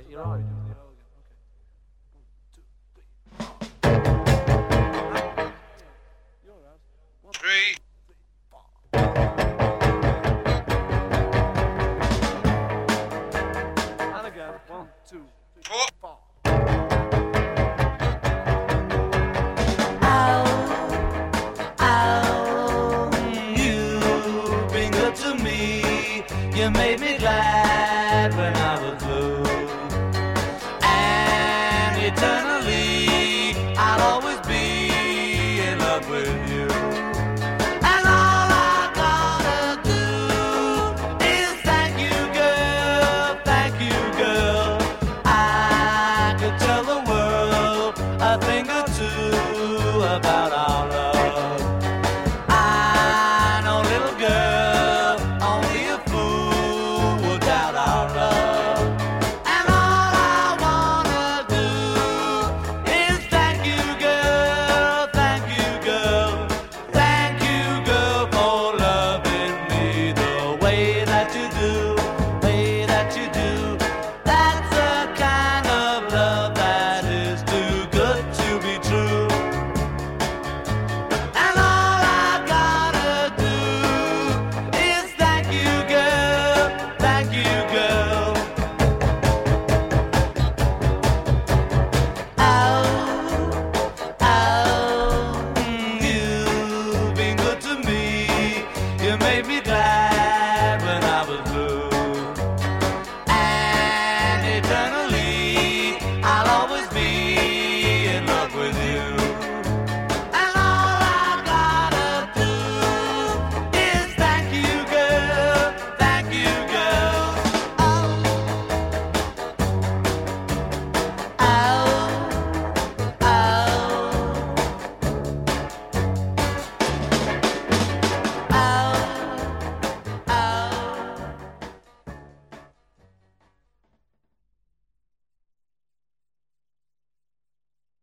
You're right. Three. And again. 1, 2, 3, Four. 4. You've been good to me. You made me glad when I was blue. And eternally, I'll always be in love with you. And all I gotta do is thank you, girl. Thank you, girl. I could tell the world a thing or two about our love. I know, little girl, only a fool would doubt our love. And all I wanna do is thank you, girl, thank you, girl. Thank you, girl, for loving me the way that you do, way that you do. That's the kind of love that is too good to be true. And all I gotta do is thank you, girl, thank you, girl. You've been good to me. You made me glad when I was blue. And eternally